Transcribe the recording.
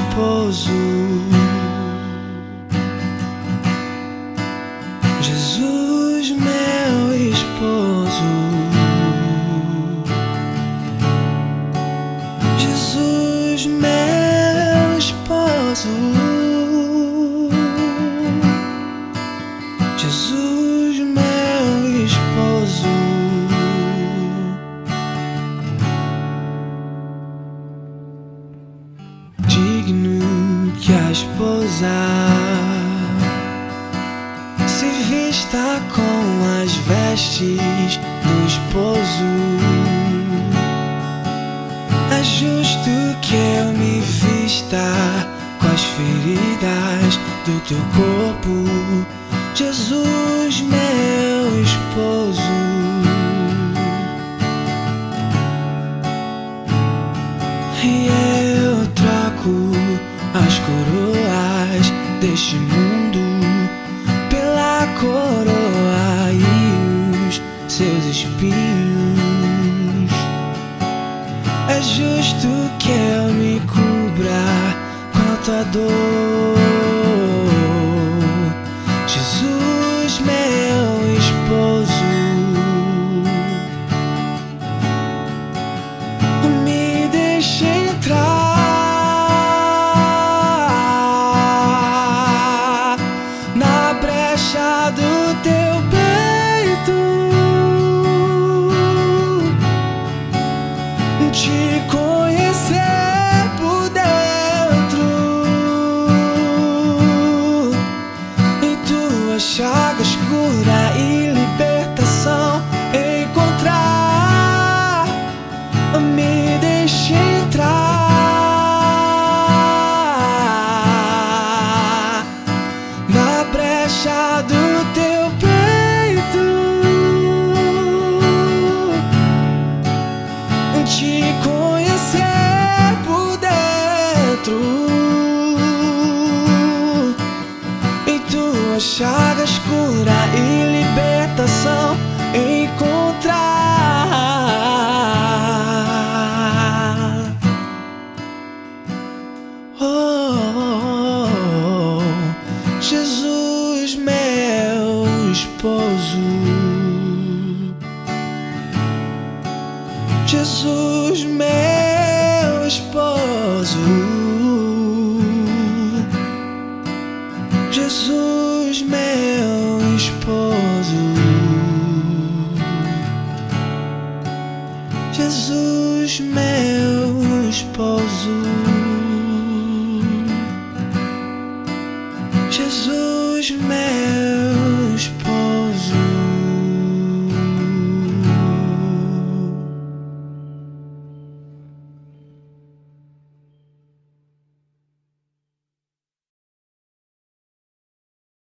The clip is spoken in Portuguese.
esposo. Jesus, meu esposo. Jesus, meu esposo. Jesus, meu esposo. Digno que a esposa se vista com as vestes do esposo. É justo que eu me vista com as feridas do teu corpo, Jesus, meu esposo. E eu troco as coroas deste mundo pela coroa e os seus espinhos. É justo que eu me cubra com a tua dor, Jesus, meu esposo. Me deixe entrar na brecha do teu peito, te conhecer por dentro e tuas chagas, cura e libertação encontrar. Me deixe entrar na brecha do teu peito, te conhecer por dentro e tuas chagas, cura e libertação encontrar. Oh, Jesus, meu esposo. Jesus, meu esposo. Jesus, meu esposo. Jesus, meu esposo. Jesus, meu